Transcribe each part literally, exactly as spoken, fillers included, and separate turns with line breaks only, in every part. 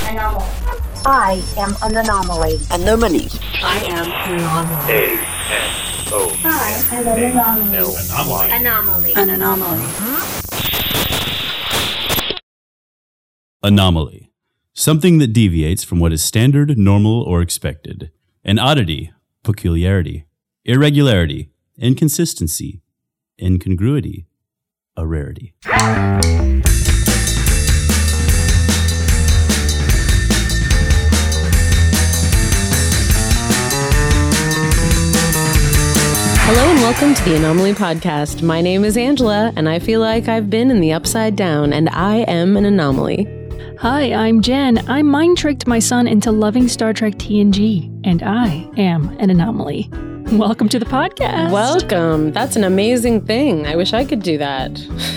Anomaly. I am an anomaly.
Anomaly.
I am an anomaly.
A N O.
I am an anomaly.
Anomaly.
Anomaly.
An anomaly.
Anomaly. Something that deviates from what is standard, normal, or expected. An oddity, peculiarity, irregularity, inconsistency, incongruity, a rarity.
Hello and welcome to the Anomaly Podcast. My name is Angela, and I feel like I've been in the upside down, and I am an anomaly.
Hi, I'm Jen. I mind-tricked my son into loving Star Trek T N G, and I am an anomaly. Welcome to the podcast.
Welcome. That's an amazing thing. I wish I could do that.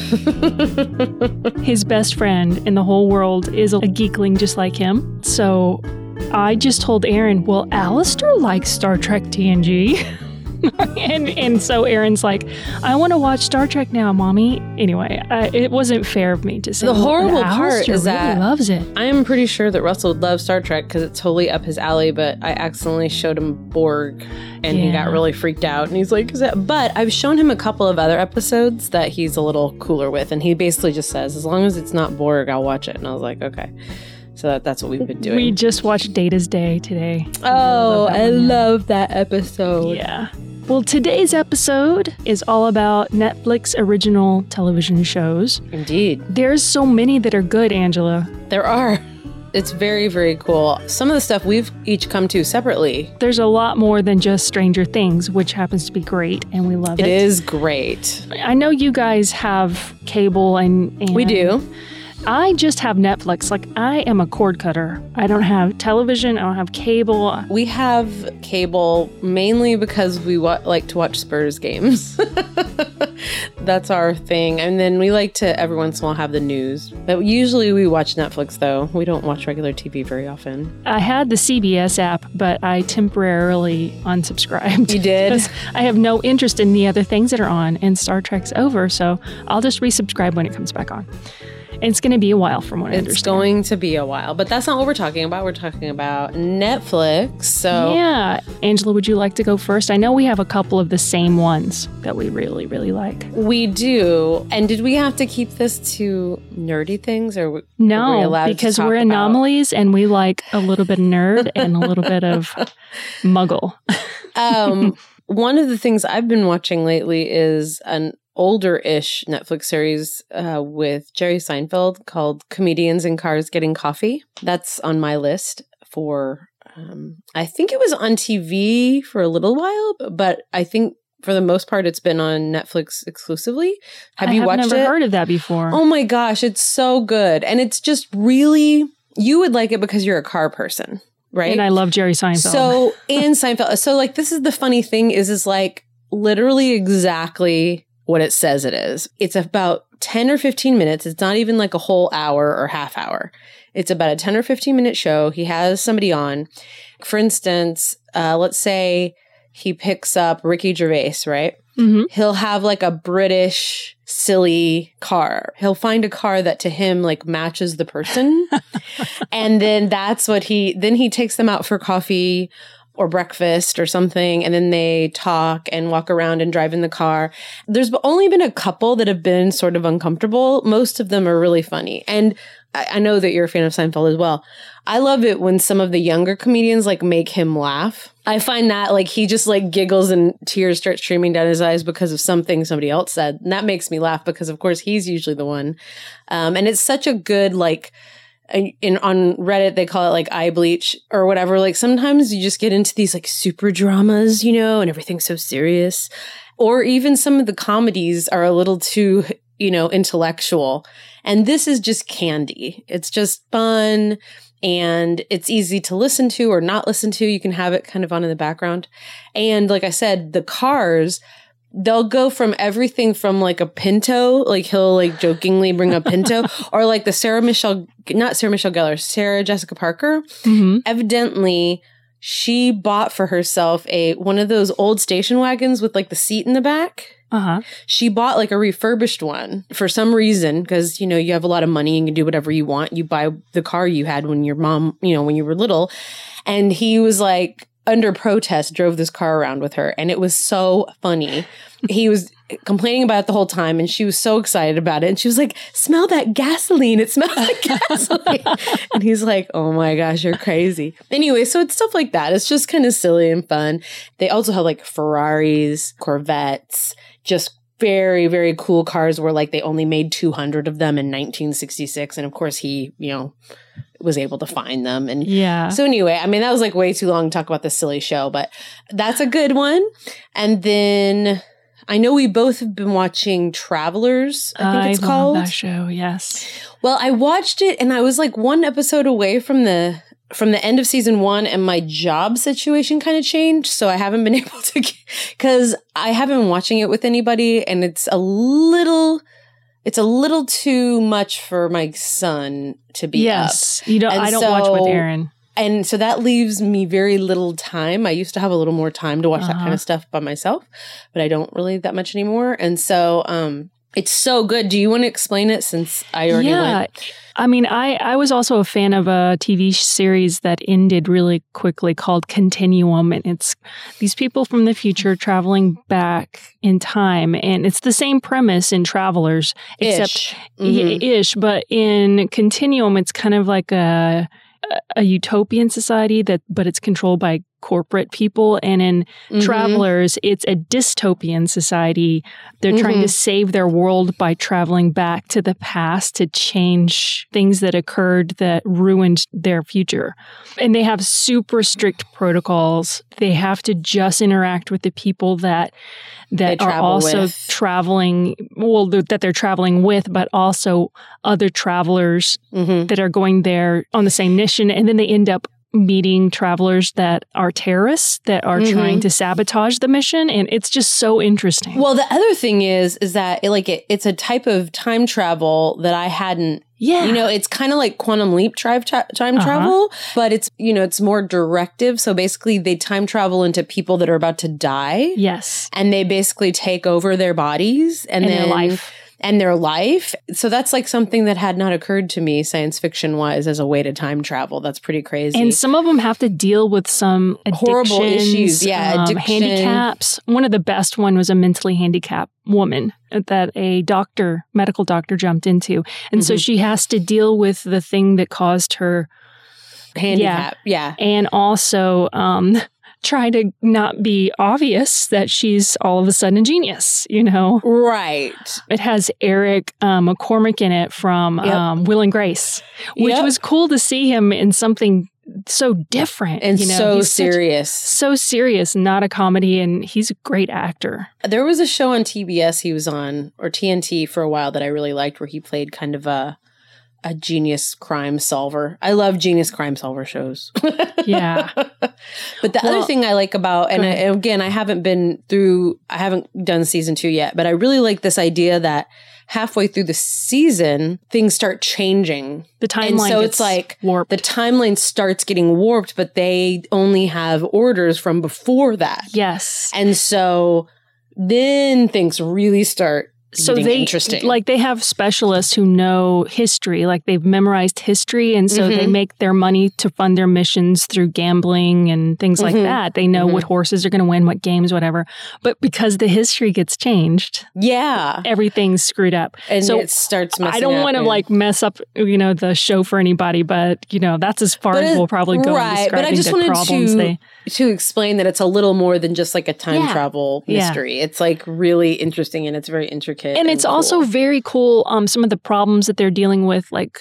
His best friend in the whole world is a geekling just like him. So I just told Aaron, well, Alistair likes Star Trek T N G. and and so Aaron's like, I want to watch Star Trek now, Mommy. Anyway, uh, it wasn't fair of me to say.
The
well,
horrible part
Alistair
is
really
that
loves it.
I am pretty sure that Russell would love Star Trek because it's totally up his alley, but I accidentally showed him Borg and
Yeah.
he got really freaked out. And he's like, is that? But I've shown him a couple of other episodes that he's a little cooler with. And he basically just says, as long as it's not Borg, I'll watch it. And I was like, okay. So that, that's what we've been doing.
We just watched Data's Day today.
oh,
that
I
one, yeah.
love that episode.
Yeah. Well, today's episode is all about Netflix original television shows.
Indeed.
There's so many that are good, Angela.
There are. It's very, very cool. Some of the stuff we've each come to separately.
There's a lot more than just Stranger Things, which happens to be great, and we love it.
It is great.
I know you guys have cable and, and
We do.
I just have Netflix. Like, I am a cord cutter. I don't have television. I don't have cable.
We have cable mainly because we wa- like to watch Spurs games. That's our thing. And then we like to every once in a while have the news. But usually we watch Netflix, though. We don't watch regular T V very often.
I had the C B S app, but I temporarily unsubscribed.
You did?
Because I have no interest in the other things that are on, and Star Trek's over, so I'll just resubscribe when it comes back on. And it's going to be a while from what I
It's
understand.
going to be a while. But that's not what we're talking about. We're talking about Netflix. So
Yeah. Angela, would you like to go first? I know we have a couple of the same ones that we really, really like.
we do. And did we have to keep this to nerdy things? Or were we
No,
allowed to
because
talk
we're
about-
anomalies and we like a little bit of nerd and a little bit of muggle.
um, one of the things I've been watching lately is an older-ish Netflix series uh, with Jerry Seinfeld called Comedians in Cars Getting Coffee. That's on my list for, um, I think it was on T V for a little while, but I think for the most part it's been on Netflix exclusively. Have
I
you
have
watched
never
it?
heard of that before.
Oh my gosh, it's so good. And it's just really, you would like it because you're a car person, right?
And I love Jerry Seinfeld.
So in Seinfeld, so like this is the funny thing is is like literally exactly what it says it is. It's about ten or fifteen minutes. It's not even like a whole hour or half hour. It's about a ten or fifteen minute show. He has somebody on. For instance, uh, let's say he picks up Ricky Gervais, right?
Mhm.
He'll have like a British silly car. He'll find a car that to him like matches the person. And then that's what he, then he takes them out for coffee or breakfast or something. And then they talk and walk around and drive in the car. There's only been a couple that have been sort of uncomfortable. Most of them are really funny. And I, I know that you're a fan of Seinfeld as well. I love it when some of the younger comedians like make him laugh. I find that like he just like giggles and tears start streaming down his eyes because of something somebody else said. And that makes me laugh because of course he's usually the one. Um, and it's such a good like, in on Reddit, they call it like eye bleach or whatever. Like sometimes you just get into these like super dramas, you know, and everything's so serious. Or even some of the comedies are a little too, you know, intellectual. And this is just candy. It's just fun and it's easy to listen to or not listen to. You can have it kind of on in the background. And like I said, the cars, they'll go from everything from like a Pinto, like he'll like jokingly bring a Pinto, or like the Sarah Michelle, not Sarah Michelle Gellar, Sarah Jessica Parker.
Mm-hmm.
Evidently, she bought for herself a one of those old station wagons with like the seat in the back.
Uh-huh.
She bought like a refurbished one for some reason because, you know, you have a lot of money and you can do whatever you want. You buy the car you had when your mom, you know, when you were little. And he was like, under protest, drove this car around with her. And it was so funny. He was complaining about it the whole time. And she was so excited about it. And she was like, smell that gasoline. It smells like gasoline. And he's like, oh my gosh, you're crazy. Anyway, so it's stuff like that. It's just kind of silly and fun. They also have like Ferraris, Corvettes, just very, very cool cars where like they only made two hundred of them in nineteen sixty-six. And of course he, you know, was able to find them. And
Yeah.
so anyway, I mean, that was like way too long to talk about this silly show, but that's a good one. And then I know we both have been watching Travelers, I think it's
love
called.
that show, yes.
Well, I watched it and I was like one episode away from the from the end of season one, and my job situation kind of changed. So I haven't been able to, because I haven't been watching it with anybody, and it's a little, it's a little too much for my son to be
Yes.
up.
You don't,
And
I don't
so-
watch with Aaron.
And so that leaves me very little time. I used to have a little more time to watch that kind
Uh-huh.
of stuff by myself, but I don't really that much anymore. And so um, it's so good. Do you want to explain it since I already
yeah.
went?
I mean, I, I was also a fan of a T V series that ended really quickly called Continuum. And it's these people from the future traveling back in time. And it's the same premise in Travelers, except
Ish.
yeah,
Mhm.
ish. But in Continuum, it's kind of like a a utopian society that, but it's controlled by corporate people. And in
Mhm.
Travelers, it's a dystopian society. They're trying to
Mhm.
save their world by traveling back to the past to change things that occurred that ruined their future. And they have super strict protocols. They have to just interact with the people that that
They
are
travel
also
with.
traveling, well, th- that they're traveling with, but also other travelers
Mhm.
that are going there on the same mission. And then they end up meeting travelers that are terrorists that are
Mhm.
trying to sabotage the mission. And it's just so interesting.
Well, the other thing is, is that it, like it, it's a type of time travel that I hadn't.
yeah.
You know, it's kind of like quantum leap drive tra- time
Uh-huh.
travel, but it's, you know, it's more directive. So basically they time travel into people that are about to die,
yes.
and they basically take over their bodies and,
And
then
their life.
and their life. So that's like something that had not occurred to me science fiction wise as a way to time travel. That's pretty crazy.
And some of them have to deal with some
Horrible
addictions,
issues. Yeah,
um,
addiction.
handicaps. One of the best one was a mentally handicapped woman that a doctor, medical doctor, jumped into, and so
Mhm.
she has to deal with the thing that caused her,
handicap. Yeah.
and also um, try to not be obvious that she's all of a sudden a genius. You know,
Right.
it has Eric um, McCormick in it from
Yep.
um, Will and Grace, which
Yep.
was cool to see him in something so different
And
you know?
so
He's such-
serious.
so serious, not a comedy, and he's a great actor.
There was a show on T B S he was on, or T N T for a while, that I really liked, where he played kind of a a genius crime solver. I love genius crime solver shows.
Yeah.
But the
Well,
other thing I like about, and
go
I,
ahead.
again, I haven't been through, I haven't done season two yet, but I really like this idea that halfway through the season, things start changing.
The timeline
And so
gets
it's like
warped.
the timeline starts getting warped, but they only have orders from before that.
yes.
And so then things really start
So
getting
they
interesting.
like they have specialists who know history, like they've memorized history, and so they
Mhm.
make their money to fund their missions through gambling and things like
Mhm.
that. They know
Mhm.
what horses are going to win, what games, whatever. But because the history gets changed,
yeah.
everything's screwed up.
And
so
it starts messing
I don't
up
want to
and-
like mess up, you know, the show for anybody, but you know that's as far
But
as
it-
we'll probably go in
right, but I
describing
just
the
wanted
problems
to
they.
to explain that it's a little more than just like a time
Yeah.
travel
Yeah.
mystery. It's like really interesting and it's very intricate.
And it's also
cool.
very cool. Um, some of the problems that they're dealing with, like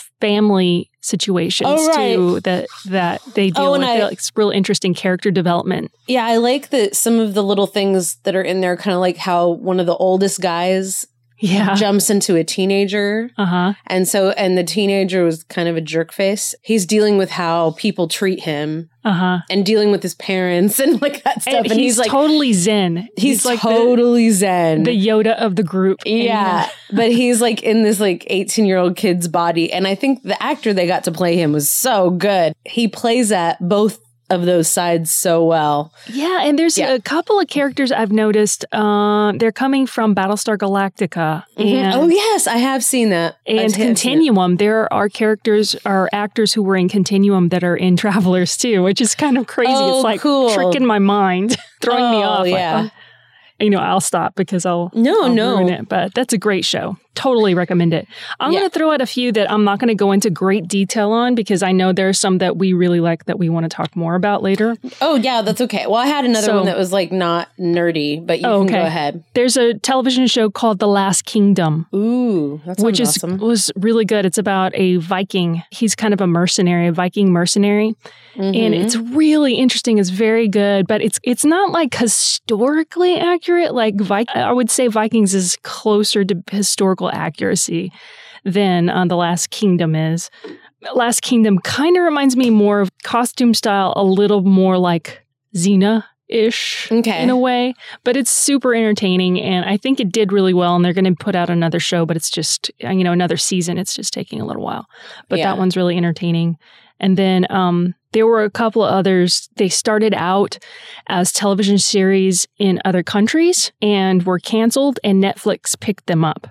family situations
Oh, right.
too, that that they deal
Oh,
with.
and I-
They're, like, it's real interesting character development.
Yeah, I like that some of the little things that are in there, kind of like how one of the oldest guys
Yeah.
jumps into a teenager.
Uh huh.
And so, and the teenager was kind of a jerk face. He's dealing with how people treat him
Uh huh.
and dealing with his parents and like that stuff.
And,
And,
he's,
he's, like,
totally zen.
he's,
like the-
totally zen.
the, Yoda of the group. And,
yeah, but he's like in this like eighteen year old kid's body. And I think the actor they got to play him was so good. He plays that both of those sides so well.
Yeah, and there's
Yeah.
a couple of characters I've noticed. Uh, they're coming from Battlestar Galactica. And,
Oh yes, I have seen that. I
and
have seen it.
Continuum. There are characters or actors who were in Continuum that are in Travelers too, which is kind of crazy.
Oh,
it's like
cool.
tricking my mind, throwing me
Oh,
off. Like,
yeah.
oh, you know, I'll stop because I'll
No,
I'll
no.
ruin it. But that's a great show. Totally recommend it. I'm
Yeah.
going to throw out a few that I'm not going to go into great detail on because I know there are some that we really like that we want to talk more about later.
Oh yeah, that's okay. Well, I had another
So-
one that was like not nerdy, but you
Oh,
can go
okay.
ahead.
There's a television show called The Last Kingdom.
Ooh, that sounds
which is
awesome.
was really good. It's about a Viking. He's kind of a mercenary, a Viking mercenary, and
Mhm.
it's really interesting. It's very good, but it's it's not like historically accurate. Like Vi- I would say Vikings is closer to historical accuracy than uh, The Last Kingdom is. Last Kingdom kind of reminds me more of costume style, a little more like Xena. Ish
Okay.
in a way, but it's super entertaining and I think it did really well and they're going to put out another show, but it's just, you know, another season. It's just taking a little while, but
Yeah.
that one's really entertaining. And then um, there were a couple of others. They started out as television series in other countries and were canceled and Netflix picked them up.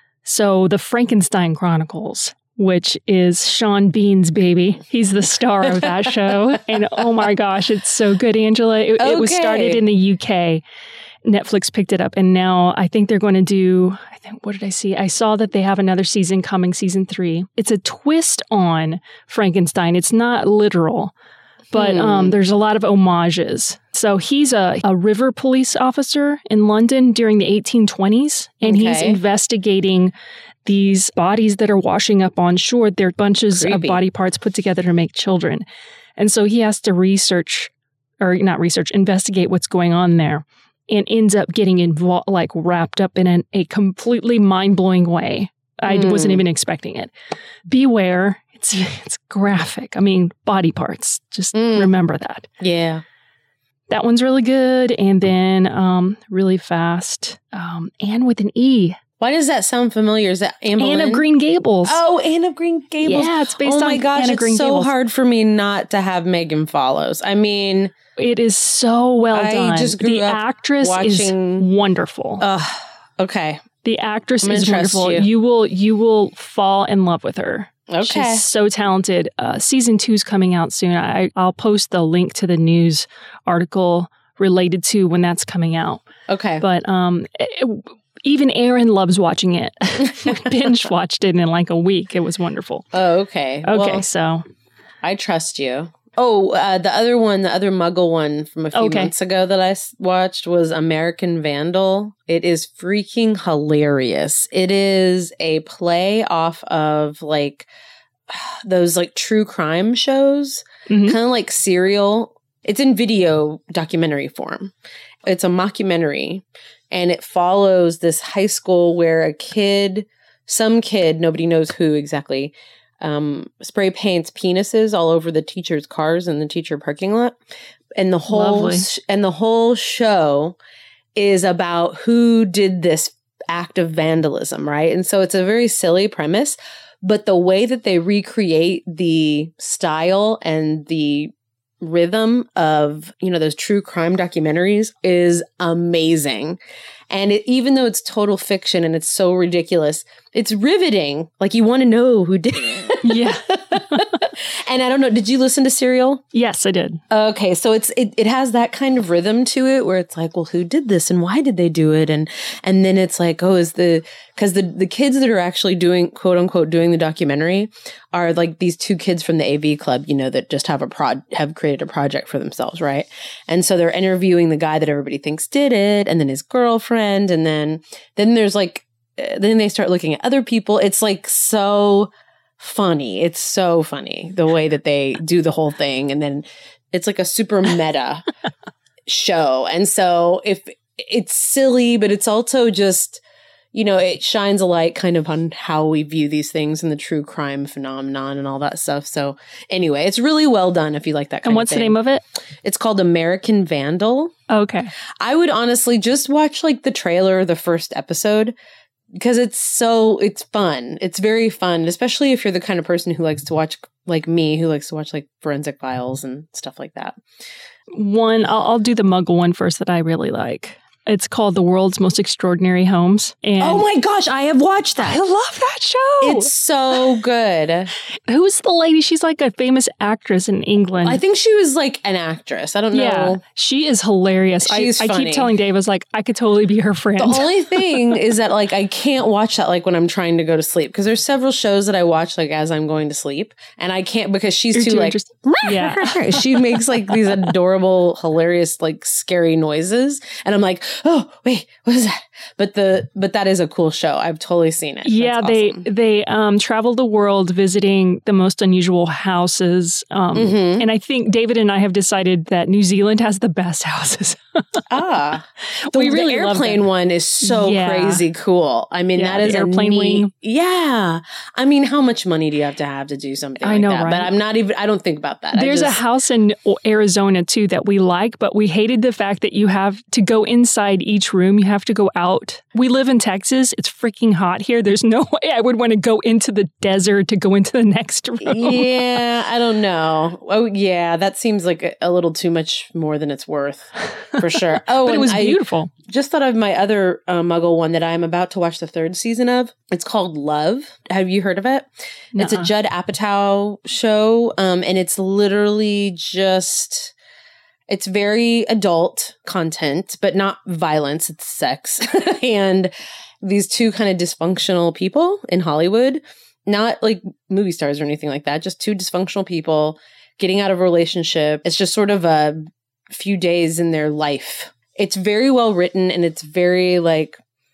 So the Frankenstein Chronicles, which is Sean Bean's baby. He's the star of that show. And oh my gosh, it's so good, Angela. It, it was
Okay.
started in the U K. Netflix picked it up. And now I think they're going to do, I think, what did I see? I saw that they have another season coming, season three. It's a twist on Frankenstein. It's not literal, but
Hmm.
um, there's a lot of homages. So he's a, a river police officer in London during the eighteen twenties, and he's
Okay.
investigating these bodies that are washing up on shore. They're bunches
Creepy.
of body parts put together to make children. And so he has to research, or not research, investigate what's going on there and ends up getting involved, like wrapped up in an, a completely mind-blowing way. I
Hmm.
wasn't even expecting it. Beware. It's, it's graphic. I mean, body parts. Just
Mm.
remember that.
Yeah.
That one's really good. And then um, really fast, um, Anne with an E.
Why does that sound familiar? Is that Anne
Anne
Boleyn?
of Green Gables.
Oh, Anne of Green Gables.
Yeah, it's based
oh my
on
gosh,
Anne of
it's
Green
so
Gables.
hard for me not to have Megan Follows. I mean,
It is so well
I
done.
just grew
the
up
actress
watching-
is wonderful.
uh, okay.
the actress
I'm gonna
is
trust
wonderful.
you.
will you will fall in love with her.
Okay.
She's so talented. Uh, season two's coming out soon. I, I'll post the link to the news article related to when that's coming out.
Okay.
But um, it- even Aaron loves watching it. We binge watched it in like a week. It was wonderful.
oh, okay.
Okay,
Well,
so
I trust you. Oh, uh, the other one, the other Muggle one from a few
Okay.
months ago that I s- watched was American Vandal. It is freaking hilarious. It is a play off of like those like true crime shows,
mhm.
kind of like Serial. It's in video documentary form. It's a mockumentary, and it follows this high school where a kid, some kid, nobody knows who exactly, um, spray paints penises all over the teacher's cars in the teacher parking lot, and the whole
Lovely.
sh- and the whole show is about who did this act of vandalism, right? And so it's a very silly premise, but the way that they recreate the style and the rhythm of, you know, those true crime documentaries is amazing. And it, even though it's total fiction and it's so ridiculous, it's riveting. Like you want to know who did it.
Yeah.
And I don't know, did you listen to Serial?
Yes, I did.
Okay, so it's it, it has that kind of rhythm to it where it's like, well, who did this and why did they do it? And and then it's like, oh, is the because the the kids that are actually doing quote unquote doing the documentary are like these two kids from the A V club, you know, that just have a prod have created a project for themselves, right? And so they're interviewing the guy that everybody thinks did it, and then his girlfriend, and then then there's like uh, then they start looking at other people. It's like so funny. It's so funny the way that they do the whole thing. And then it's like a super meta show. And so if it's silly, but it's also just, you know, it shines a light kind of on how we view these things and the true crime phenomenon and all that stuff. So anyway, it's really well done if you like that kind
And
of
what's
thing.
the name of it?
It's called American Vandal.
Okay.
I would honestly just watch like the trailer, the first episode. because it's so, it's fun. It's very fun, especially if you're the kind of person who likes to watch, like me, who likes to watch like Forensic Files and stuff like that.
One, I'll, I'll do the Muggle one first that I really like. It's called The World's Most Extraordinary Homes. And
Oh my gosh, I have watched that.
I love that show.
It's so good.
Who's the lady? She's like a famous actress in England.
I think she was like an actress. I don't know.
Yeah, she is hilarious.
She's
I, I
funny.
keep telling Dave, I was like, I could totally be her friend.
The only thing is that like I can't watch that like when I'm trying to go to sleep because there's several shows that I watch like as I'm going to sleep and I can't because she's
You're
too,
too
like
interest- Yeah.
she makes like these adorable, hilarious, like scary noises and I'm like, oh wait, what is that? But the but that is a cool show. I've totally seen it.
Yeah,
That's
they
awesome.
they um, travel the world visiting the most unusual houses, um,
Mhm.
and I think David and I have decided that New Zealand has the best houses.
Ah, the,
We really
the
love
airplane
them.
one is so
Yeah.
crazy cool. I mean,
Yeah,
that is
the
a
airplane
neat,
wing.
Yeah, I mean, how much money do you have to have to do something?
I
like
know,
that?
right?
But I'm not even. I don't think about that. I
There's a
just-
house in Arizona too that we like, but we hated the fact that you have to go inside each room. You have to go out. We live in Texas. It's freaking hot here. There's no way I would want to go into the desert to go into the next room.
Yeah, I don't know. Oh, yeah, that seems like a, a little too much more than it's worth, for sure. Oh,
But it
and
was
I
beautiful.
just thought of my other uh, Muggle one that I'm about to watch the third season of. It's called Love. Have you heard of it? It's a
Nuh-uh.
Judd Apatow show, um, and it's literally just. It's very adult content, but not violence. It's sex. And these two kind of dysfunctional people in Hollywood, not like movie stars or anything like that, just two dysfunctional people getting out of a relationship. It's just sort of a few days in their life. It's very well written and it's very like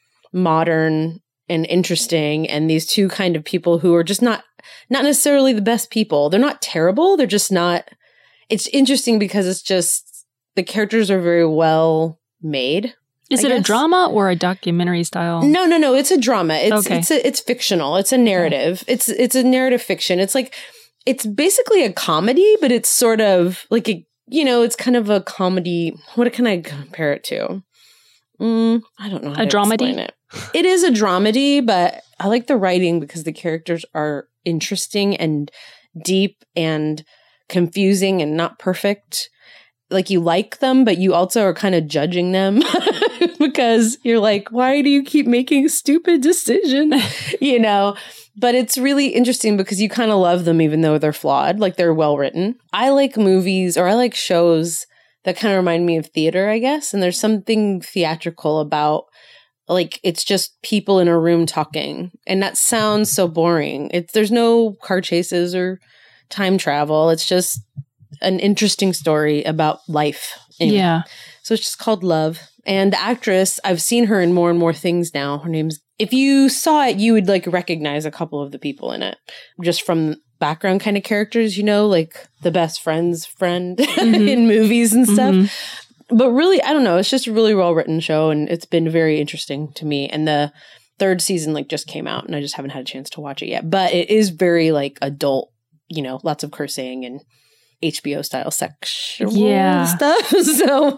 modern and interesting. And these two kind of people who are just not, not necessarily the best people. They're not terrible. They're just not. It's interesting because it's just the characters are very well made.
Is
I
it a
guess.
drama or a documentary style?
No, no, no. It's a drama. It's
Okay.
it's a, it's fictional. It's a narrative. It's it's a narrative fiction. It's like it's basically a comedy, but it's sort of like a you know, it's kind of a comedy. What can I compare it to? Mm, I don't know. How
A
to
dramedy?
explain It. It is a dramedy, but I like the writing because the characters are interesting and deep and confusing and not perfect. Like you like them, but you also are kind of judging them because you're like, why do you keep making stupid decisions? You know, but it's really interesting because you kind of love them even though they're flawed, like they're well written. I like movies or I like shows that kind of remind me of theater, I guess. And there's something theatrical about like it's just people in a room talking. And that sounds so boring. It's there's no car chases or time travel. It's just an interesting story about life. Anyway.
Yeah.
So it's just called Love. And the actress, I've seen her in more and more things now. Her name's, if you saw it, you would like recognize a couple of the people in it just from background kind of characters, you know, like the best friend's friend
Mhm.
in movies and stuff.
Mhm.
But really, I don't know. It's just a really well written show and it's been very interesting to me. And the third season like just came out and I just haven't had a chance to watch it yet. But it is very like adult, you know, lots of cursing and H B O style sexual
Yeah.
stuff. So,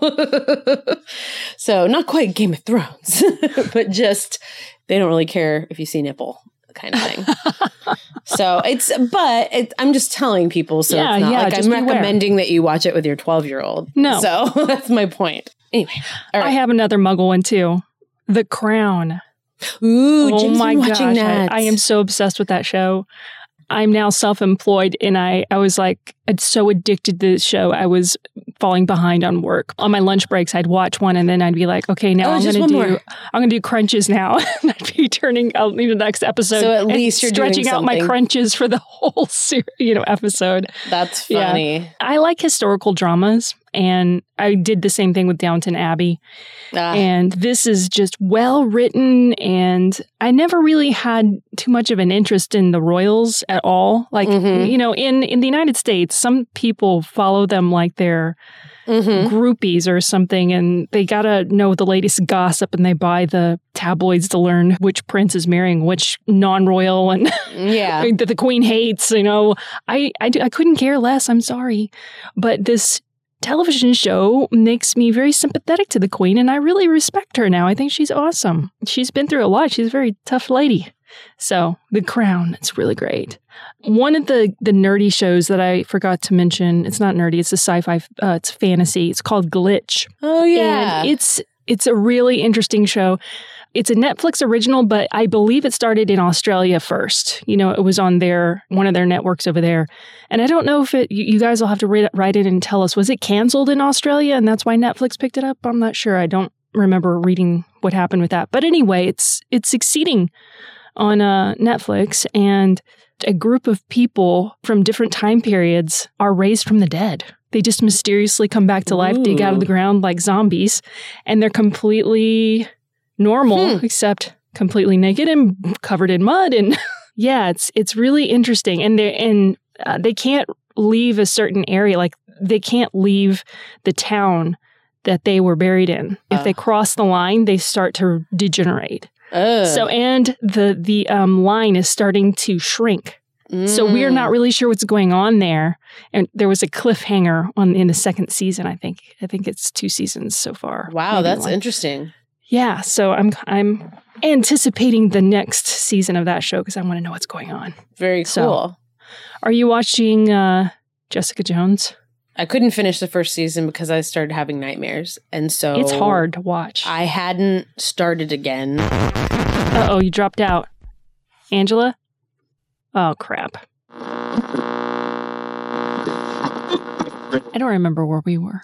so not quite Game of Thrones, but just they don't really care if you see nipple kind of thing. So it's, but it, I'm just telling people. So
Yeah,
it's not
yeah,
like
just
I'm
beware.
recommending that you watch it with your twelve year old.
No.
So that's my point. Anyway, all
I
right.
have another Muggle one too. The Crown.
Ooh,
Oh
Jim's
my
been
gosh.
watching that.
I, I am so obsessed with that show. I'm now self-employed and I, I was like I'd so addicted to this show. I was falling behind on work. On my lunch breaks, I'd watch one and then I'd be like, okay, now
Oh,
I'm
just
going to
one
do
more.
I'm going to do crunches now. And I'd be turning out the next episode.
So at
and
least you're doing
stretching out my
something.
crunches for the whole ser- you know episode.
That's
Yeah.
funny.
I like historical dramas and I did the same thing with Downton Abbey.
Ah,
And this is just well written. And I never really had too much of an interest in the royals at all. Like,
Mhm.
you know, in, in the United States, some people follow them like they're
mhm.
groupies or something. And they got to know the latest gossip and they buy the tabloids to learn which prince is marrying which non-royal and
Yeah.
that the queen hates. You know, I, I, I couldn't care less. I'm sorry. But this television show makes me very sympathetic to the queen, and I really respect her now. I think she's awesome. She's been through a lot. She's a very tough lady. So, The Crown, it's really great. One of the the nerdy shows that I forgot to mention, it's not nerdy, it's a sci-fi, uh, it's fantasy. It's called Glitch.
Oh, yeah.
And it's it's a really interesting show. It's a Netflix original, but I believe it started in Australia first. You know, it was on their one of their networks over there. And I don't know if it, you, you guys will have to write, write it and tell us, was it canceled in Australia and that's why Netflix picked it up? I'm not sure. I don't remember reading what happened with that. But anyway, it's it's succeeding on uh, Netflix, and a group of people from different time periods are raised from the dead. They just mysteriously come back to life, Ooh. dig out of the ground like zombies, and they're completely normal, hmm. except completely naked and covered in mud. And yeah, it's it's really interesting. And they and uh, they can't leave a certain area, like they can't leave the town that they were buried in. Uh. If they cross the line, they start to degenerate. Uh. So and the the um, line is starting to shrink. Mm. So we're not really sure what's going on there. And there was a cliffhanger on in the second season, I think. I think it's two seasons so far.
Wow, that's
one.
interesting.
Yeah, so I'm I'm anticipating the next season of that show because I want to know what's going on.
Very cool.
So, are you watching uh, Jessica Jones?
I couldn't finish the first season because I started having nightmares. And so
it's hard to watch.
I hadn't started again.
Uh-oh, you dropped out. Angela? Oh, crap. I don't remember where we were.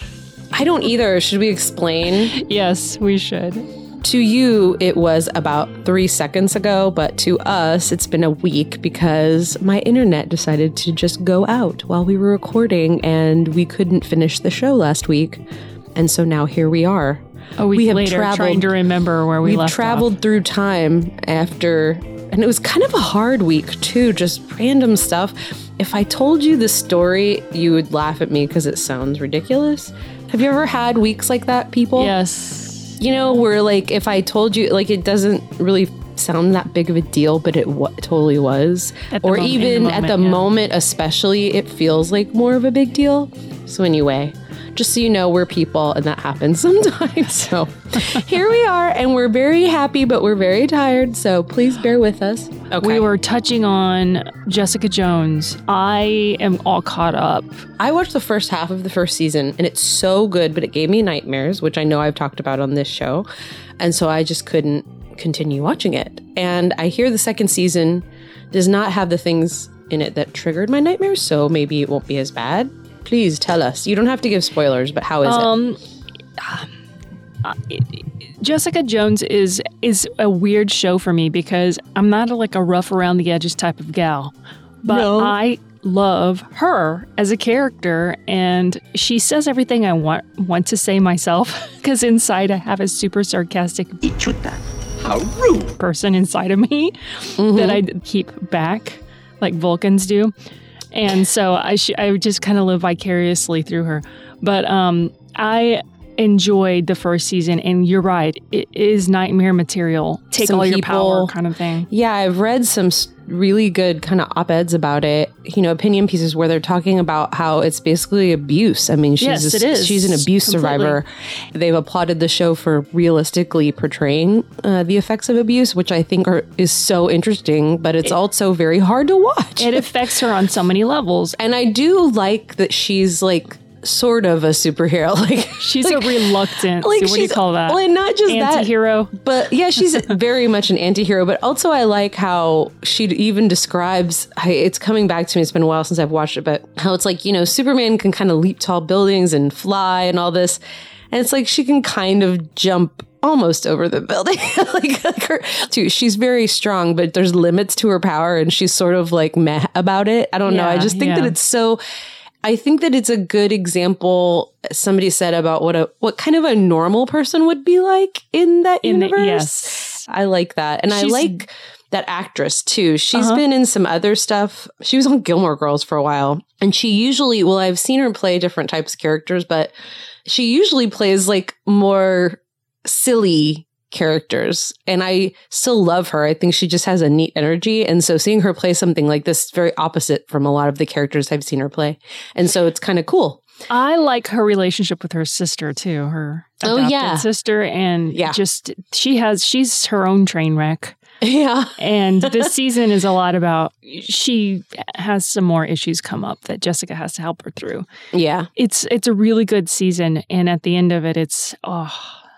I don't either. Should we explain?
Yes, we should.
To you, it was about three seconds ago, but to us, it's been a week because my internet decided to just go out while we were recording and we couldn't finish the show last week. And so now here we are.
A week we have later, traveled, trying to remember where we
we've
left
We've traveled
off.
through time after, and it was kind of a hard week too, just random stuff. If I told you the story, you would laugh at me because it sounds ridiculous. Have you ever had weeks like that, people?
Yes.
You know, where like if I told you, like it doesn't really sound that big of a deal, but it w- totally was. Or moment, even moment, at the yeah. moment, especially, it feels like more of a big deal. So anyway, just so you know, we're people and that happens sometimes. So here we are and we're very happy, but we're very tired. So please bear with us.
Okay. We were touching on Jessica Jones. I am all caught up.
I watched the first half of the first season and it's so good, but it gave me nightmares, which I know I've talked about on this show. And so I just couldn't continue watching it. And I hear the second season does not have the things in it that triggered my nightmares, so maybe it won't be as bad. Please tell us. You don't have to give spoilers, but how is um, it?
Uh, it, it? Jessica Jones is is a weird show for me because I'm not a, like a rough around the edges type of gal, but no. I love her as a character, and she says everything I want want to say myself because inside I have a super sarcastic How rude. person inside of me mm-hmm. that I keep back like Vulcans do. And so I sh- I just kind of live vicariously through her. But um, I enjoyed the first season, and you're right, it is nightmare material. Take some all your people, power kind of thing.
Yeah, I've read some really good kind of op-eds about it, you know, opinion pieces where they're talking about how it's basically abuse. I mean, she's
yes,
a,
it is.
she's an abuse
Completely.
survivor. They've applauded the show for realistically portraying uh, the effects of abuse, which I think are, is so interesting, but it's it, also very hard to watch.
It affects her on so many levels.
And I do like that she's like sort of a superhero. Like
she's
like,
a reluctant, like, so what do you call that?
Well, and not just
anti-hero.
that. But yeah, she's very much an anti-hero. But also I like how she even describes, it's coming back to me, it's been a while since I've watched it, but how it's like, you know, Superman can kind of leap tall buildings and fly and all this. And it's like she can kind of jump almost over the building. like, like her, too. She's very strong, but there's limits to her power and she's sort of like meh about it. I don't yeah, know. I just think yeah. that it's so... I think that it's a good example, somebody said, about what a what kind of a normal person would be like in that in universe. The,
yes.
I like that. And She's, I like that actress, too. She's
uh-huh.
been in some other stuff. She was on Gilmore Girls for a while. And she usually, well, I've seen her play different types of characters, but she usually plays like more silly characters. And I still love her. I think she just has a neat energy. And so seeing her play something like this is very opposite from a lot of the characters I've seen her play. And so it's kind of cool.
I like her relationship with her sister too, her
Oh,
adopted
yeah.
sister. And
Yeah.
just, she has, she's her own train wreck.
Yeah.
And this season is a lot about, she has some more issues come up that Jessica has to help her through.
Yeah.
It's, it's a really good season. And at the end of it, it's, oh,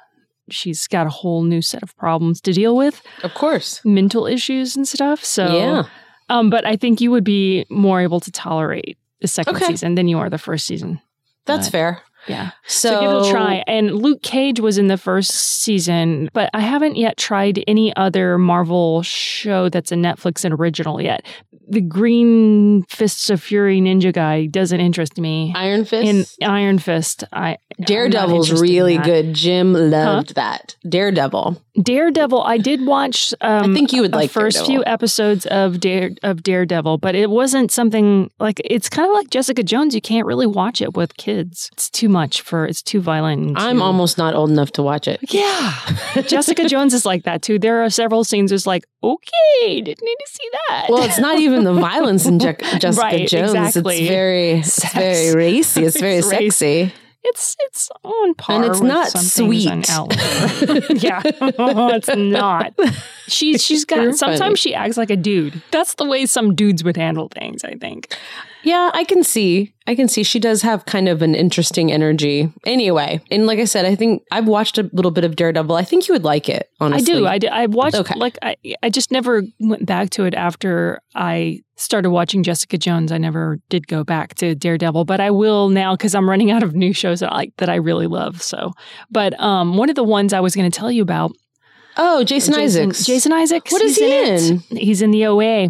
she's got a whole new set of problems to deal with,
Of course.
mental issues and stuff. So,
Yeah.
um, but I think you would be more able to tolerate the second
Okay.
season than you are the first season.
That's
But-
fair.
Yeah.
So,
So, give it a try. And Luke Cage was in the first season, but I haven't yet tried any other Marvel show that's a Netflix original yet. The Green Fists of Fury ninja guy doesn't interest me.
Iron Fist.
In Iron Fist, I
Daredevil's
I'm not interested in
really
that.
good. Jim loved that. Daredevil.
Daredevil, I did watch. Um,
I think you would
the
like
first
Daredevil.
few episodes of Dare of Daredevil, but it wasn't something like it's kind of like Jessica Jones. You can't really watch it with kids. It's too much for. It's too violent. and
I'm
too-
almost not old enough to watch it.
Yeah, Jessica Jones is like that too. There are several scenes. It's like, okay, didn't need to see that.
Well, it's not even the violence in Je- Jessica
Right,
Jones.
exactly.
It's very, it's
Sex.
very racy. It's very
It's racy.
sexy.
It's it's on par,
And it's
with
not
some things on
sweet.
Outlander. Yeah, it's not. She's she's got.
You're
Sometimes
funny.
she acts like a dude. That's the way some dudes would handle things, I think.
Yeah, I can see. I can see she does have kind of an interesting energy. Anyway, and like I said, I think I've watched a little bit of Daredevil. I think you would like it, honestly.
I do. I, do. I watched
Okay.
like I I just never went back to it after I started watching Jessica Jones. I never did go back to Daredevil, but I will now because I'm running out of new shows that I like that I really love. So, but um, one of the ones I was going to tell you about.
Oh, Jason, Isaacs.
Jason Isaacs.
What is
he's
he
it. He's in the O A.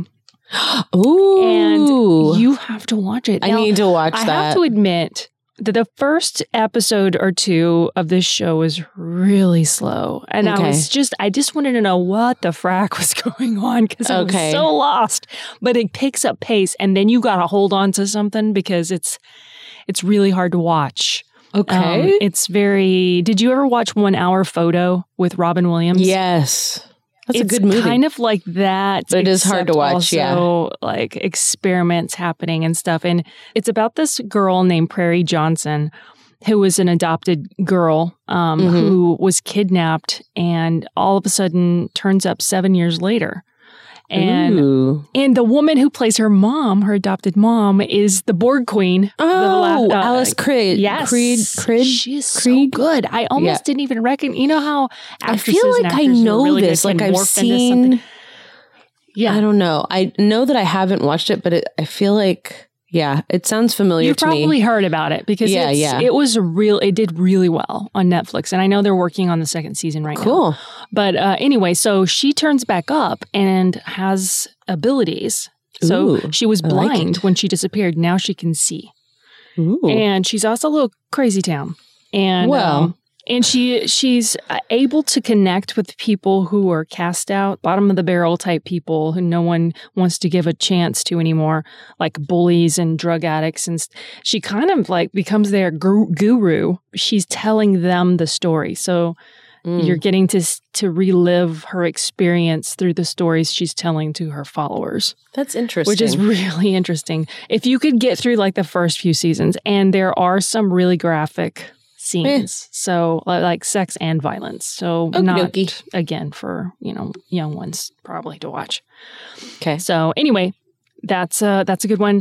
Ooh.
And you have to watch it.
I
Now,
need to watch
I
that.
have to admit that the first episode or two of this show was really slow. And
Okay.
I was just, I just wanted to know what the frack was going on because I
Okay.
was so lost. But it picks up pace and then you got to hold on to something because it's, it's really hard to watch.
Okay.
Um, it's very, did you ever watch One Hour Photo with Robin Williams?
yes. That's
it's
a good movie.
kind of like that.
But it is hard to
except
watch, yeah.
also, like experiments happening and stuff. And it's about this girl named Prairie Johnson, who was an adopted girl um,
Mhm.
who was kidnapped and all of a sudden turns up seven years later. And
Ooh.
and the woman who plays her mom, her adopted mom, is the Borg Queen. the
Oh,
la- uh,
Alice Creed.
Yes,
Creed. Creed.
She is
Creed?
so good. I almost
Yeah.
didn't even reckon. You know how
I
actresses
feel
and
like I
actors who are
know
really good
this.
can
Like I've
morph into something.
seen.
Yeah,
I don't know. I know that I haven't watched it, but it, I feel like, yeah, it sounds familiar
You've
to
probably
me.
heard about it because
Yeah,
it's,
yeah.
it was a real. It did really well on Netflix, and I know they're working on the second season right now.
Cool.
But uh, anyway, so she turns back up and has abilities. So
Ooh,
she was
I like
blind
it.
when she disappeared. Now she can see,
Ooh.
and she's also a little crazy town. And
Well.
um, and she she's uh, able to connect with people who are cast out, bottom of the barrel type people who no one wants to give a chance to anymore, like bullies and drug addicts. And s- she kind of like becomes their gu- guru. She's telling them the story, so
Mm.
you're getting to s- to relive her experience through the stories she's telling to her followers,
That's interesting.
which is really interesting. If you could get through like the first few seasons, and there are some really graphic scenes, so li- like sex and violence. So
Okie
not
dokie.
again for you know young ones probably to watch.
okay.
So anyway, that's uh that's a good one.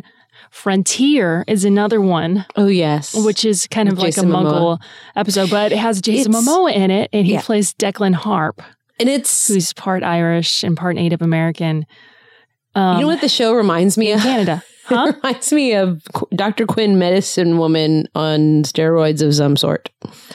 Frontier is another one,
Oh yes.
which is kind of
With
like
Jason
a
Momoa.
Muggle episode, but it has Jason
It's-
Momoa in it, and he
yeah.
plays Declan Harp,
and it's
who's part Irish and part Native American. Um,
you know what the show reminds me
in
of?
Canada, huh?
It reminds me of Qu- Doctor Quinn, medicine woman on steroids of some sort.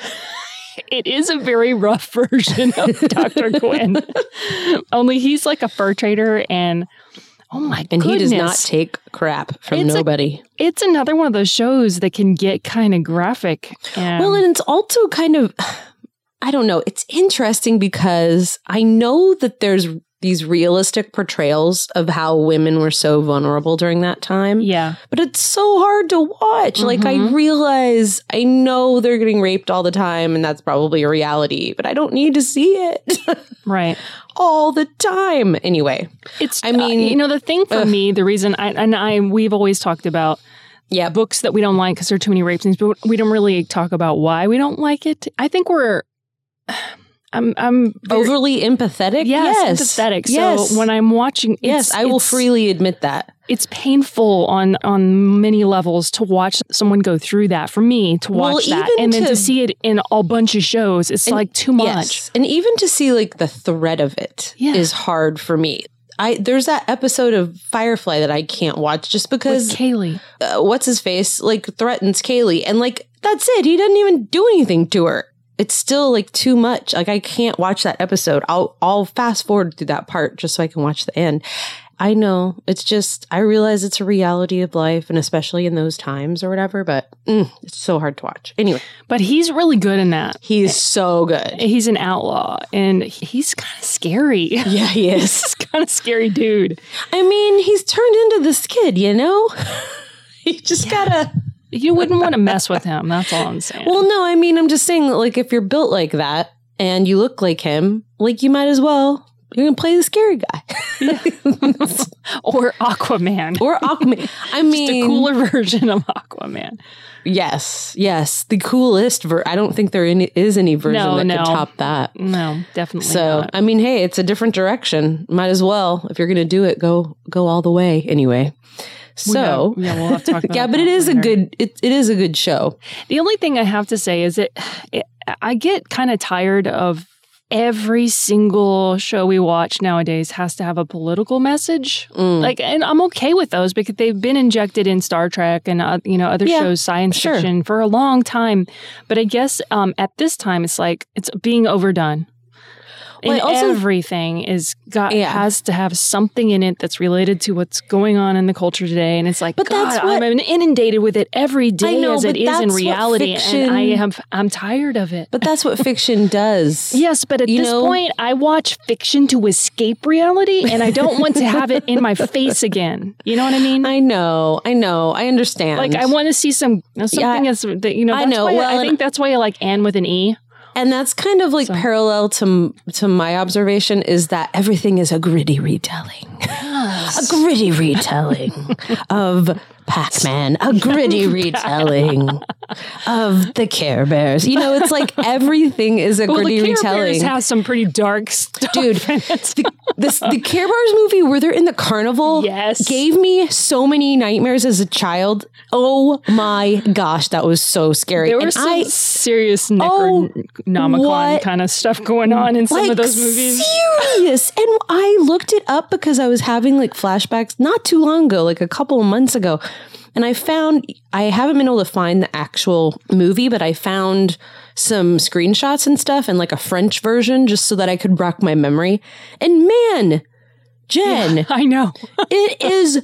It is a very rough version of Doctor Quinn. Only he's like a fur trader, and oh my
And
goodness,
he does not take crap from
It's a-
nobody.
it's another one of those shows that can get kind of graphic. And
Well, and it's also kind of, I don't know, it's interesting because I know that there's these realistic portrayals of how women were so vulnerable during that time.
Yeah.
But it's so hard to watch. Mm-hmm. Like, I realize, I know they're getting raped all the time, and that's probably a reality, but I don't need to see it.
Right.
All the time. Anyway,
it's,
I mean,
uh, you know, the thing for uh, me, the reason I, and I, we've always talked about yeah, books that we don't like because there are too many rape scenes, but we don't really talk about why we don't like it. I think we're, I'm, I'm very,
overly empathetic.
Yes,
yes,
empathetic.
Yes.
So when I'm watching, it's,
yes, I will freely admit that
it's painful on on many levels to watch someone go through that. For me, to watch
well,
that and then to, to see it in a bunch of shows, it's
and,
like too much.
Yes. And even to see like the thread of it yeah. is hard for me. I there's that episode of Firefly that I can't watch just because
With Kaylee,
uh, what's his face, like threatens Kaylee, and like that's it. He doesn't even do anything to her. It's still like too much. Like I can't watch that episode. I'll I'll fast forward through that part just so I can watch the end. I know it's just I realize it's a reality of life, and especially in those times or whatever. But mm, it's so hard to watch. Anyway,
but he's really good in that.
He's so good.
He's an outlaw, and he's kind of scary.
Yeah, he is.
He's kind of scary dude.
I mean, he's turned into this kid. You know, he just yeah. gotta.
You wouldn't want to mess with him. That's all I'm saying.
Well, no, I mean, I'm just saying that, like, if you're built like that and you look like him, like, you might as well. You're going to play the scary guy.
Yeah. Or Aquaman.
Or Aquaman. I mean.
Just a cooler version of Aquaman.
Yes. Yes. The coolest. Ver- I don't think there any- is any version
no,
that
no.
could top that.
No, definitely
so,
not.
I mean, hey, it's a different direction. Might as well. If you're going to do it, go go all the way anyway. So
we have, yeah, we'll have to talk about
yeah,
that
but it is
later.
a good it, it is a good show.
The only thing I have to say is that it, I get kind of tired of every single show we watch nowadays has to have a political message. Mm. Like, and I'm okay with those because they've been injected in Star Trek and uh, you know other yeah, shows, science
sure.
fiction for a long time. But I guess um, at this time, it's like it's being overdone. And
well, also,
everything is got
yeah.
has to have something in it that's related to what's going on in the culture today, and it's like,
but
God,
that's what,
I'm inundated with it every day
know,
as it is in reality,
fiction,
and I am I'm tired of it.
But that's what fiction does.
Yes, but at
you
this
know?
point, I watch fiction to escape reality, and I don't want to have it in my face again. You know what I mean?
I know, I know, I understand.
Like I want to see some something
yeah,
that's that you know. That's
I know.
Why
Well,
I think that's why I like Anne with an E.
And that's kind of like
so.
parallel to to my observation is that everything is a gritty retelling. Yes. A gritty retelling of Pac-Man, a gritty retelling of the Care Bears. You know, it's like everything is a
well,
gritty
the Care
retelling.
Bears has some pretty dark stuff.
Dude, the, this, the Care Bears movie where they're in the carnival
yes.
gave me so many nightmares as a child. Oh my gosh, that was so scary.
There
and
was some
I,
serious Necronomicon
oh,
kind of stuff going on in some
like,
of those movies.
Serious. And I looked it up because I was having like flashbacks not too long ago, like a couple of months ago. And I found, I haven't been able to find the actual movie, but I found some screenshots and stuff and like a French version just so that I could rock my memory. And man, Jen,
yeah, I know.
It is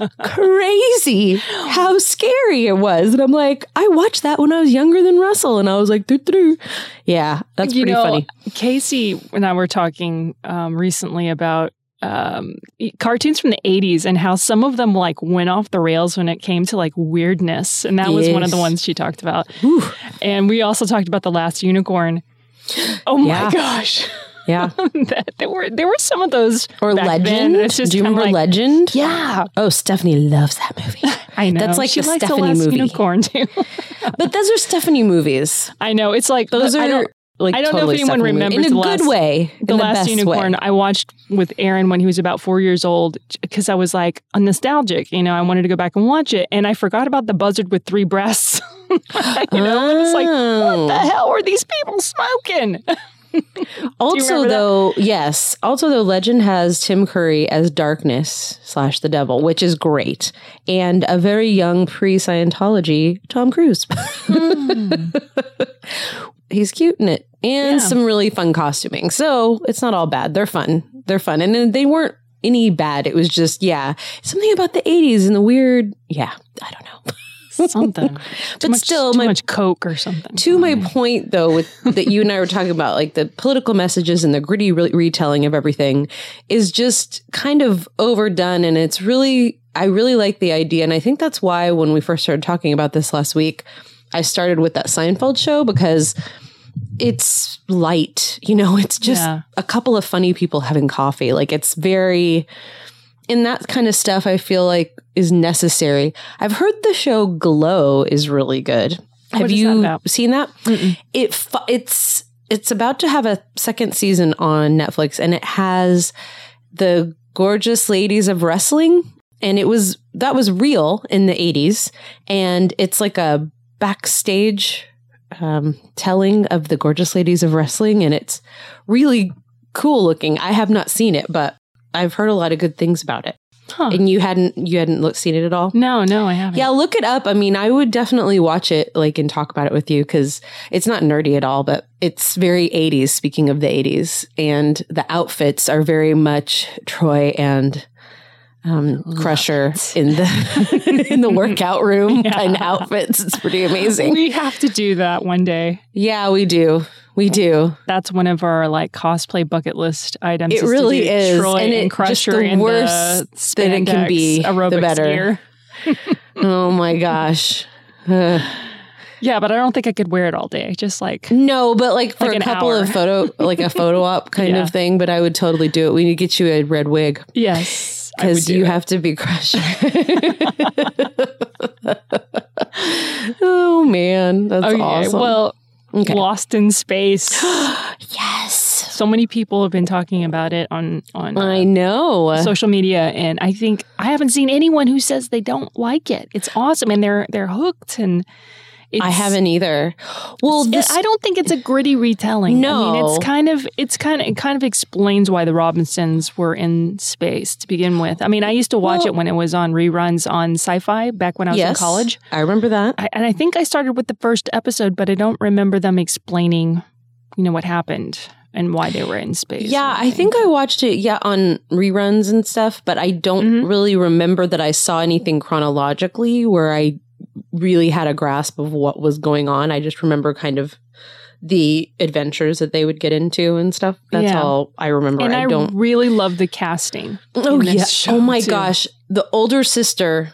crazy how scary it was. And I'm like, I watched that when I was younger than Russell. And I was like, doo, doo, doo. Yeah, that's
you
pretty
know,
funny.
Casey and I were talking um, recently about um, cartoons from the eighties and how some of them like went off the rails when it came to like weirdness. And that yes. was one of the ones she talked about. Ooh. And we also talked about The Last Unicorn. Oh my
yeah.
gosh.
Yeah.
there were there were some of those.
Or Legend.
It's just
Do you remember
like,
Legend?
Yeah.
Oh, Stephanie loves that movie.
I know.
That's like
she
the
likes
Stephanie
the Last
movie.
Unicorn too.
But those are Stephanie movies.
I know. It's like
those
I
are
don't,
like
I don't
totally
know if anyone
Stephanie
remembers
movie. In a
the
good
last,
way.
The
in the
Last
best
Unicorn
way.
I watched with Aaron when he was about four years old because I was like nostalgic. You know, I wanted to go back and watch it, and I forgot about the buzzard with three breasts. you know, and it's like, what the hell were these people smoking?
Also, though, yes. Also, though, Legend has Tim Curry as Darkness slash the Devil, which is great, and a very young pre-Scientology Tom Cruise. Mm. He's cute in it, and yeah. some really fun costuming. So it's not all bad. They're fun. They're fun, and they weren't any bad. It was just yeah, something about the eighties and the weird. Yeah, I don't know.
something. Too
But
much,
still,
too
my-
much Coke or something.
To my point, though, with that you and I were talking about, like the political messages and the gritty re- retelling of everything is just kind of overdone. And it's really, I really like the idea. And I think that's why when we first started talking about this last week, I started with that Seinfeld show because it's light, you know, it's just
Yeah.
a couple of funny people having coffee. Like it's very, and that kind of stuff I feel like is necessary. I've heard the show Glow is really good.
What
Have
is
you
that about?
seen that? It fu- it's it's about to have a second season on Netflix, and it has the gorgeous ladies of wrestling, and it was that was real in the eighties, and it's like a backstage um, telling of the gorgeous ladies of wrestling, and it's really cool looking. I have not seen it, but I've heard a lot of good things about it.
Huh.
And you hadn't you hadn't look, seen it at all?
No, no, I haven't.
Yeah, look it up. I mean, I would definitely watch it like and talk about it with you because it's not nerdy at all, but it's very eighties, speaking of the eighties. And the outfits are very much Troy and um, Crusher in the in the workout room
Yeah.
kind of outfits. It's pretty amazing.
We have to do that one day.
Yeah, we do. We do.
That's one of our like cosplay bucket list items.
It
is to
really
do
is.
Troy
And
and,
it- just
Crusher
the
in
worse
the
that it can
spandex
be, the
aerobics
better.
gear.
Oh my gosh. Uh,
Yeah, but I don't think I could wear it all day. Just like
no, but like for
Like
a
an
couple
hour.
of photo, like a photo op kind
Yeah.
of thing. But I would totally do it. We need to get you a red wig
yes, I would
because
do
you
it.
have to be Crusher. Oh man, that's
Okay,
awesome.
well,
Okay.
Lost in Space.
yes,
So many people have been talking about it on on
I
uh,
know.
social media, and I think I haven't seen anyone who says they don't like it. It's awesome, and they're they're hooked, and it's,
I haven't either. Well,
It-
this,
I don't think it's a gritty retelling. I
No.
mean, it's kind of it's kind of it kind of explains why the Robinsons were in space to begin with. I mean, I used to watch
Well-
it when it was on reruns on Sci-Fi back when I was in
yes,
college.
I remember that.
I, and I think I started with the first episode, but I don't remember them explaining, you know, what happened and why they were in space.
Yeah,
or
I think I watched it, yeah, on reruns and stuff, but I don't
Mhm.
really remember that I saw anything chronologically where I really had a grasp of what was going on. I just remember kind of the adventures that they would get into and stuff. That's
Yeah.
all I remember.
and I,
I don't.
really love the casting.
Oh,
in this
yeah.
show,
Oh, my
too.
gosh. The older sister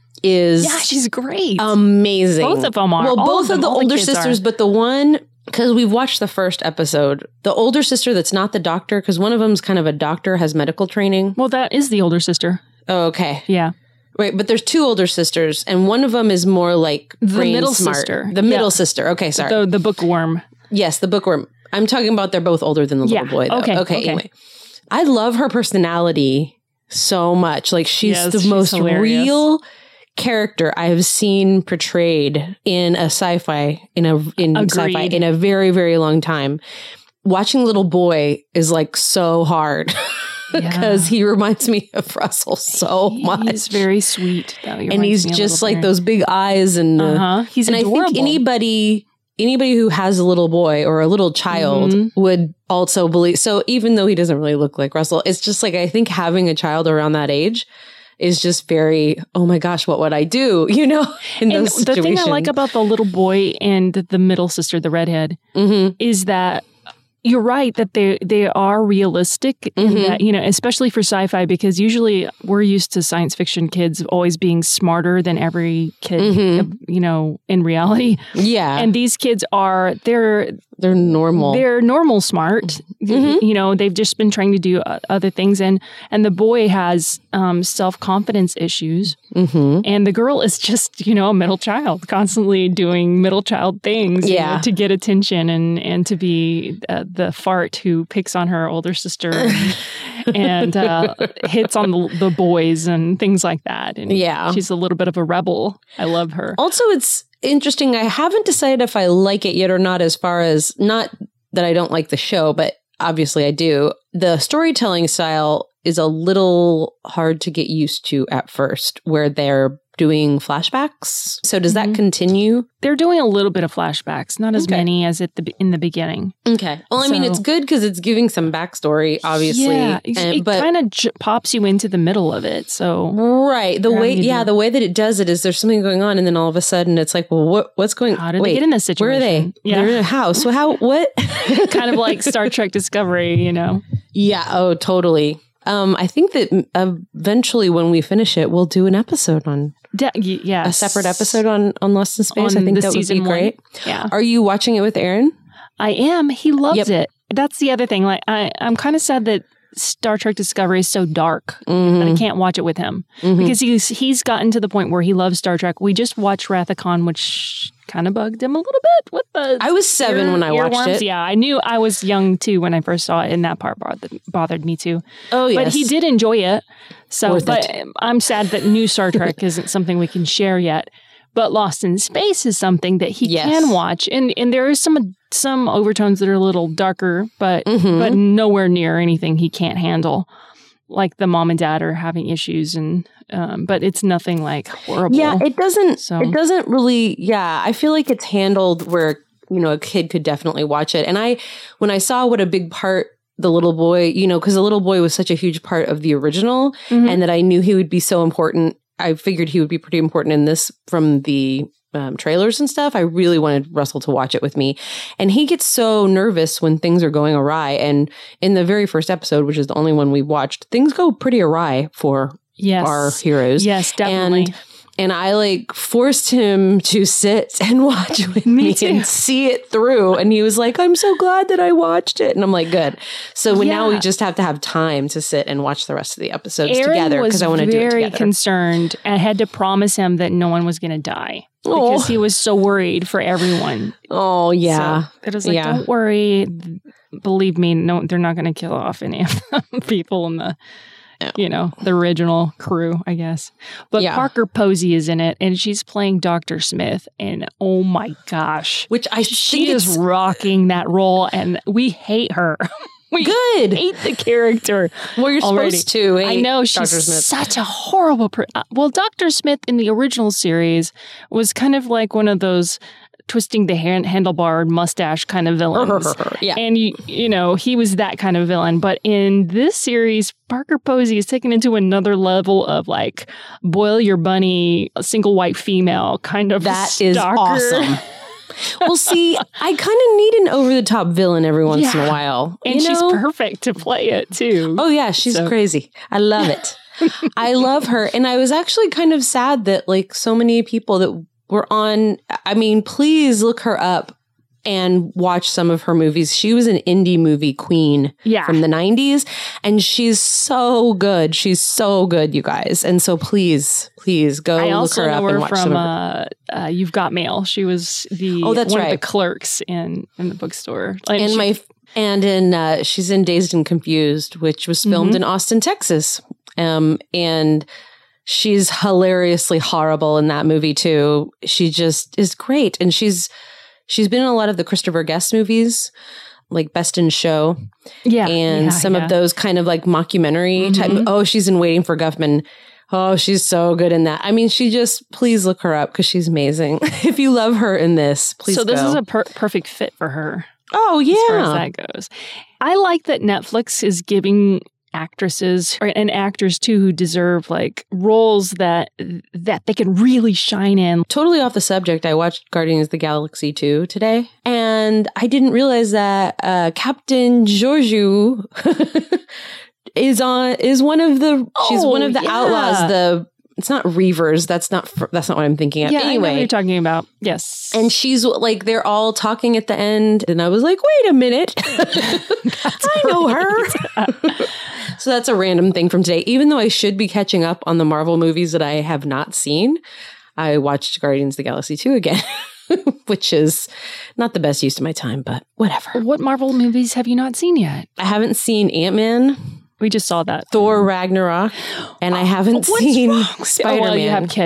is
Yeah, she's great.
amazing.
Both of them are.
Well,
All
both
of, them,
of the
all
older
kids are.
sisters, but the one, because we've watched the first episode, the older sister that's not the doctor, because one of them's kind of a doctor, has medical training.
Well, that is the older sister.
Oh, okay.
Yeah.
Right, but there's two older sisters, and one of them is more like
The
brain
middle
smart.
sister.
The middle
Yeah.
sister. Okay, sorry.
The the bookworm.
yes, the bookworm. I'm talking about they're both older than the
Yeah,
little boy. Though.
okay,
Okay.
okay.
Anyway, I love her personality so much. Like she's
Yes,
the
she's
most
hilarious.
real character I have seen portrayed in a sci-fi in a in sci-fi
Agreed.
in a very very long time. Watching Little Boy is like so hard. Because he reminds me of Russell so much.
He's very sweet. Though. He
and
reminds
he's
me a
just
little
like
bit.
those big eyes and uh,
Uh-huh. He's
and
adorable.
I think anybody anybody who has a little boy or a little child
Mhm.
would also believe. So even though he doesn't really look like Russell, it's just like I think having a child around that age is just very, oh my gosh, what would I do? You know, in
And
those
the thing I like
situations.
about the little boy and the middle sister, the redhead,
Mhm.
is that you're right that they they are realistic in
Mhm.
that, you know, especially for sci-fi, because usually we're used to science fiction kids always being smarter than every kid,
Mhm.
you know, in reality.
Yeah,
And these kids are they're
they're normal.
they're normal smart.
Mhm.
You know, they've just been trying to do uh, other things, and and the boy has um, self-confidence issues,
hmm
and the girl is just, you know, a middle child, constantly doing middle child things, you
Yeah.
know, to get attention and and to be uh, the fart who picks on her older sister and, and uh, hits on the, the boys and things like that. And
Yeah.
she's a little bit of a rebel. I love her.
Also, it's interesting. I haven't decided if I like it yet or not, as far as not that I don't like the show, but obviously I do. The storytelling style is a little hard to get used to at first, where they're doing flashbacks. So does
Mhm.
that continue?
They're doing a little bit of flashbacks, not as
Okay.
many as at the in the beginning.
Okay. Well, I mean,
So-
it's good because it's giving some backstory, obviously.
Yeah, it,
and-
it
but
kind of j- pops you into the middle of it. So
right, the
You're
way,
having to
yeah,
do-
the way that it does it is there's something going on, and then all of a sudden it's like, well, what what's going?
how did
wait,
they get in this
Where are they?
situation?
They're in a house. Well, how? What?
kind of like Star Trek Discovery, you know.
Yeah. Oh, totally. Um, I think that mm, eventually, when we finish it, we'll do an episode on
De- y- yeah,
a separate episode on on Lost in Space. I
On
think
the
that would be
season one.
great.
Yeah,
Are you watching it with Aaron?
I am. He loves
Yep.
it. That's the other thing. Like, I, I'm kind of sad that Star Trek Discovery is so dark that I
Mm-hmm.
can't watch it with him
Mhm.
because he's he's gotten to the point where he loves Star Trek. We just watched Wrath of Khan, which kind of bugged him a little bit with the.
I was seven
ear-
when I watched
earworms.
it.
Yeah, I knew I was young too when I first saw it, and that part bothered, bothered me too.
Oh, yes.
But he did enjoy it. So,
Worth
but
it.
I'm sad that new Star Trek isn't something we can share yet. But Lost in Space is something that he
Yes.
can watch, and and there is some some overtones that are a little darker, but
Mhm.
but nowhere near anything he can't handle. Like the mom and dad are having issues, and um, but it's nothing like horrible.
Yeah, it doesn't.
So-
It doesn't really. Yeah, I feel like it's handled where you know a kid could definitely watch it. And I, when I saw what a big part the little boy, you know, because the little boy was such a huge part of the original,
Mhm.
and that I knew he would be so important. I figured he would be pretty important in this from the um, trailers and stuff. I really wanted Russell to watch it with me, and he gets so nervous when things are going awry. And in the very first episode, which is the only one we watched, things go pretty awry for
yes,
our heroes.
yes, definitely.
And and I like forced him to sit and watch with me,
Me too.
and see it through. And he was like, I'm so glad that I watched it. And I'm like, good. So we- now we
Yeah.
just have to have time to sit and watch the rest of the episodes
Aaron
together
was
because I want to do it
very
together.
concerned and had to promise him that no one was going to die
Oh.
because he was so worried for everyone.
oh, yeah.
So it was like,
Yeah.
don't worry. Believe me, no, they're not going to kill off any of the people in the,
No.
you know, the original crew, I guess. But
Yeah.
Parker Posey is in it, and she's playing Doctor Smith, and oh my gosh,
Which I
she
think
is
is
rocking that role, and we hate her. we
good.
hate the character.
Well, you're
already.
supposed to.
I
hate
know she's
Doctor Smith.
such a horrible. Per- uh, well, Doctor Smith in the original series was kind of like one of those twisting the hand- handlebar mustache kind of villains.
yeah.
And you, you know, he was that kind of villain. But in this series, Parker Posey is taken into another level of like boil your bunny, a single white female kind of.
That is
stalker.
awesome. Well, see, I kind of need an over the top villain every once in a
Yeah.
while.
And
you
she's
know?
perfect to play it too.
Oh yeah, she's
So-
crazy. I love it. I love her. And I was actually kind of sad that like so many people that were on, I mean, please look her up and watch some of her movies. She was an indie movie queen
Yeah.
from the nineties, and she's so good. She's so good, you guys. And so please, please go
I
look
also
her up
know
and
her
watch
from
some of her.
uh, uh, You've Got Mail. She was the
Oh, that's
one of
right.
the clerks in in the bookstore.
And
she-
my and in uh, she's in Dazed and Confused, which was filmed
Mhm.
in Austin, Texas. Um, and she's hilariously horrible in that movie too. She just is great, and she's she's been in a lot of the Christopher Guest movies, like Best in Show,
yeah,
and
yeah,
some
yeah.
of those kind of like mockumentary type.
Mhm.
Oh, she's in Waiting for Guffman. Oh, she's so good in that. I mean, she just please look her up because she's amazing. If you love her in this, please.
So this
go.
is a per- perfect fit for her.
oh
As far as
yeah.
that goes. I like that Netflix is giving actresses or, and actors too who deserve like roles that that they can really shine in.
Totally off the subject, I watched Guardians of the Galaxy two today, and I didn't realize that uh, Captain Georgiou is on is one of the she's
Oh,
one of the
yeah.
outlaws. The it's not Reavers. That's not fr- that's not what I'm thinking of.
Yeah, I know what
anyway,
you're talking about. Yes,
and she's like they're all talking at the end, and I was like, wait a minute, I know her. So that's a random thing from today. Even though I should be catching up on the Marvel movies that I have not seen, I watched Guardians of the Galaxy two again, which is not the best use of my time, but whatever.
what Marvel movies have you not seen yet?
I haven't seen Ant-Man,
We just saw that.
Thor Ragnarok, and I haven't
What's
seen
wrong?
Spider-Man.
Oh, well, you have kid.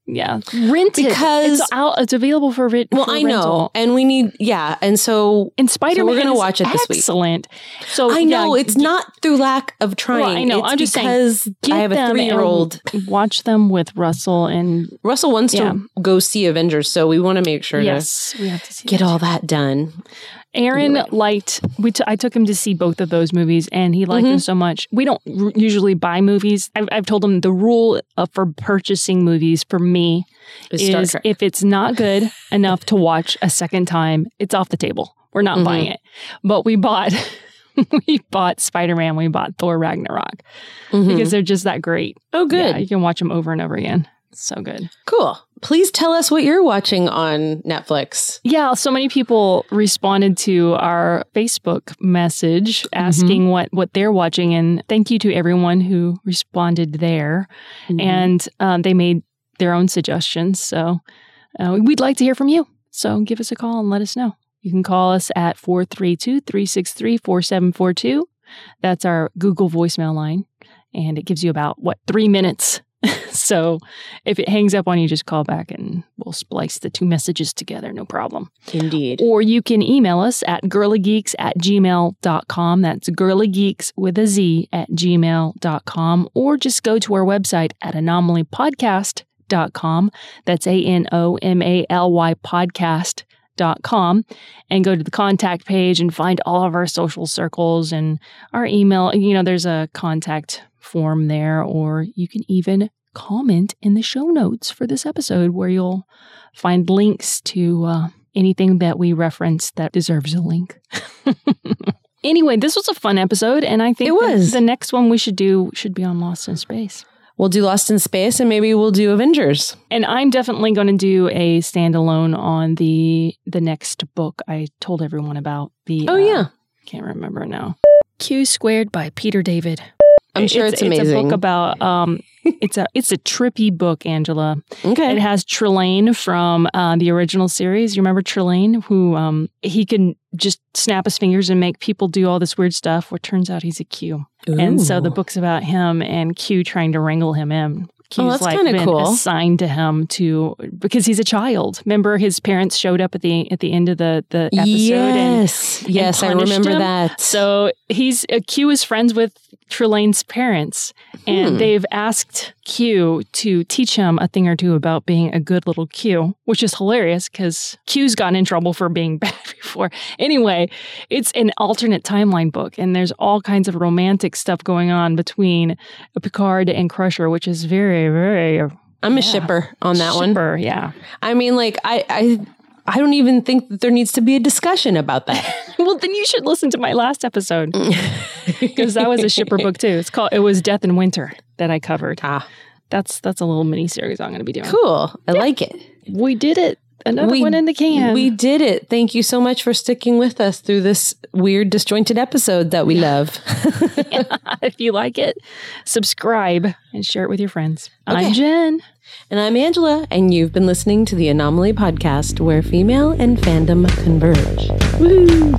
Yeah, rent it.
Because-
it's out. It's available for, re-
Well,
for
I know.
rental.
And we need, yeah. And so,
And Spider-Man
So we're gonna
is
watch it this week.
excellent. So
I know
yeah,
it's
g-
not through lack of trying.
Well, I know.
It's
I'm just saying,
because
get
I have a
them
three-year-old.
and watch them with Russell and
Russell wants
Yeah.
to go see Avengers, so we want to make sure
yes, we have to
to
see
get
that.
all that done.
Aaron
Anyway.
liked. We t- I took him to see both of those movies, and he liked
Mhm.
them so much. We don't r- usually buy movies. I've, I've told him the rule of, for purchasing movies for me
Is Star
is
Trek.
if it's not good enough to watch a second time, it's off the table. We're not
Mhm.
buying it. But we bought. we bought Spider-Man. We bought Thor Ragnarok
Mhm.
because they're just that great.
Oh, good.
Yeah, you can watch them over and over again. It's so good.
Cool. Please tell us what you're watching on Netflix.
Yeah, so many people responded to our Facebook message asking what, what they're watching. And thank you to everyone who responded there. And um, they made their own suggestions. So uh, we'd like to hear from you. So give us a call and let us know. You can call us at four three two, three six three, four seven four two. That's our Google voicemail line. And it gives you about, what, three minutes. So if it hangs up on you, just call back and we'll splice the two messages together. No problem.
Indeed.
Or you can email us at girlygeeks at gmail dot com. That's girlygeeks with a Z at gmail dot com. Or just go to our website at anomaly podcast dot com. That's A N O M A L Y podcast dot com, and go to the contact page and find all of our social circles and our email. You know, there's a contact form there, or you can even comment in the show notes for this episode where you'll find links to uh, anything that we reference that deserves a link. Anyway, this was a fun episode, and I think
It was.
The, the next one we should do should be on Lost in Space.
We'll do Lost in Space and maybe we'll do Avengers.
And I'm definitely going to do a standalone on the the next book I told everyone about. The
Oh,
uh,
yeah.
can't remember now. Q Squared by Peter David.
I'm sure it's,
It's a
amazing.
book about um, it's a it's a trippy book, Angela.
okay.
It has Trelane from uh, the original series. You remember Trelane, who um, he can just snap his fingers and make people do all this weird stuff. Well, turns out he's a Q, and so the
Ooh.
book's about him and Q trying to wrangle him in. Q's
Oh, that's
like
kinda
been
cool.
assigned to him to because he's a child. Remember, his parents showed up at the at the end of the the episode. And,
Yes. yes, I
punished
remember
him.
that.
so he's uh, Q is friends with Trelane's parents, and
Hmm.
they've asked Q to teach him a thing or two about being a good little Q, which is hilarious because Q's gotten in trouble for being bad before. Anyway, it's an alternate timeline book, and there's all kinds of romantic stuff going on between Picard and Crusher, which is very, very
I'm a
yeah.
shipper on that one.
shipper, yeah.
I mean, like, I, I, I don't even think that there needs to be a discussion about that.
Well, then you should listen to my last episode because that was a shipper book too. It's called. It was Death in Winter that I covered.
Ah,
That's that's a little mini series I'm going to be doing.
cool. I like it.
We did it. Another
We-
one in the can.
We did it. Thank you so much for sticking with us through this weird, disjointed episode that we love.
If you like it, subscribe and share it with your friends.
Okay.
I'm Jen.
And I'm Angela, and you've been listening to the Anomaly Podcast, where female and fandom converge. Woo!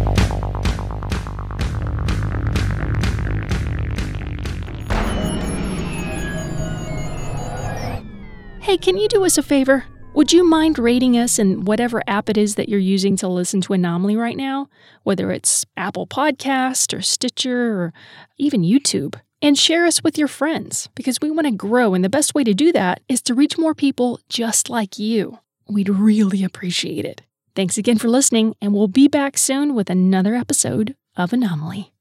Hey, can you do us a favor? Would you mind rating us in whatever app it is that you're using to listen to Anomaly right now? Whether it's Apple Podcast or Stitcher or even YouTube. And share us with your friends because we want to grow, and the best way to do that is to reach more people just like you. We'd really appreciate it. Thanks again for listening, and we'll be back soon with another episode of Anomaly.